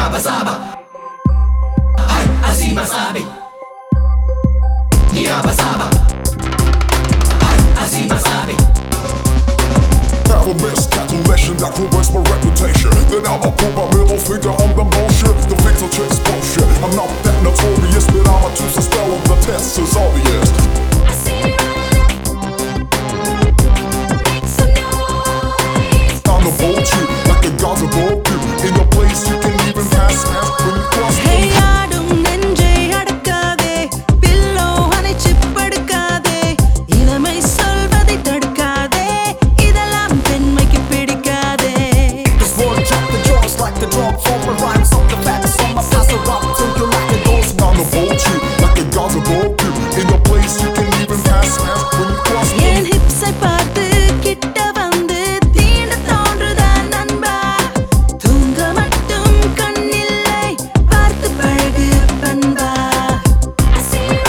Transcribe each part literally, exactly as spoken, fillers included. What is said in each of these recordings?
Niabasaba, ay, así masabi. Niabasaba, ay, así masabi. Have a miscalculation that ruins my reputation. Then I'ma put my middle finger on the motion. The fix will chase bullshit. I'm not that notorious, but I'm a two spell of the test is obvious. I see you make some noise. I'm the vulture, like the gods above you. In a place you can even pass hands when you cross. Hey ஆடும் நெஞ்சை அடக்காதே pillow அணைச்சு படுக்காதே இளமை சொல்வதை தடுக்காதே இதெல்லாம் பெண்மைக்கு பிடிக்காதே This word drop the jaws like the drop from my rhymes off the facts on my pass around till you like it goes. I'm the vulture, like the gods above you. In a place you can even pass hands when you cross. என் ஹிப்ஸை பார்த்து கிட்ட வந்து தீண்ட தோன்றுதா நண்பா தூங்க மட்டும் கண்ணில்லை பார்த்து பழகு பண்பா I see you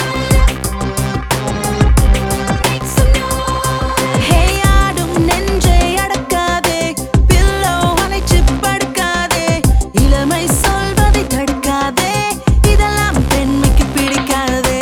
make some noise. ஹே ஆடும் நெஞ்சை அடக்காதே பில்லோ அணைச்சு படுக்காதே இளமை சொல்வதை தடுக்காதே இதெல்லாம் பெண்மைக்கு பிடிக்காதே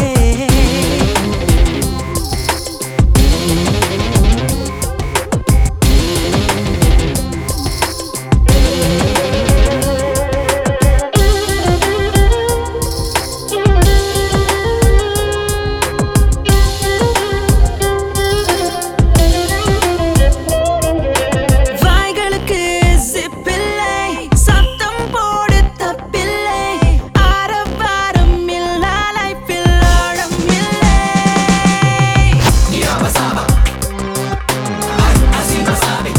வாய்களுக்கு சிப்பில்லை சத்தம் போடு தப்பில்லை ஆரவாரம் இல்லா லைஃபில் ஆழம் இல்லை Niabasaba, ay, así masabi.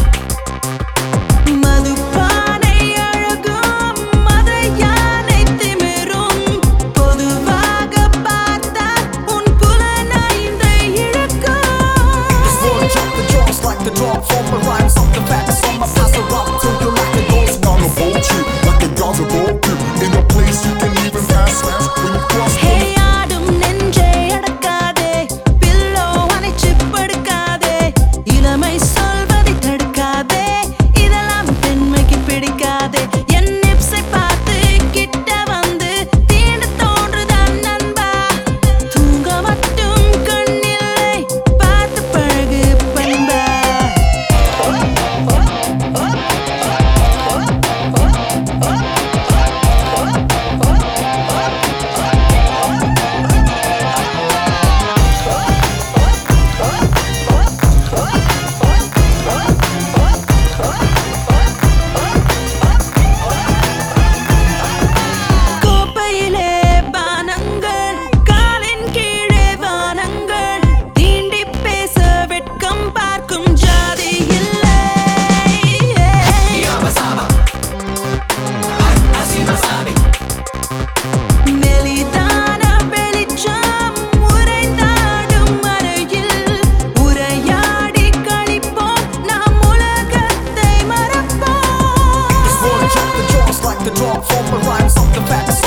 மதுபானை அழகும் மத யானை திமிரும் பொதுவாக பார்த்தா உன் புலனைந்தை இழக்கும் This word drop the jaws like the drop from my rhymes off the facts on my pass around till you like it goes. I'm the vulture, like the gods above you. In a place you can even pass hands when you cross. ஹே ஆடும் நெஞ்சை அடக்காதே pillow அணைச்சு படுக்காதே இளமை சொல்வதை தடுக்காதே இதெல்லாம் பெண்மைக்கு பிடிக்காதே என் நிப்ஸை பார்த்து கிட்ட வந்து தீண்ட தோன்றுதா நண்பா தூங்க மட்டும் கண்ணில்லை பார்த்து பழகு பண்பா கோப்பையிலே பானங்கள் காலின் கீழே வானங்கள் தீண்டி பேச வெட்கம் பார்க்கும் ஜாதி இல்லை Niabasaba, ay, así masabi. மெலிதான வெளிச்சம் உறைந்தாடும் அறையில் உரையாடி கழிப்போம் நாம் உலகத்தை மறப்போம் This word drop the jaws like the drop from my rhymes off the facts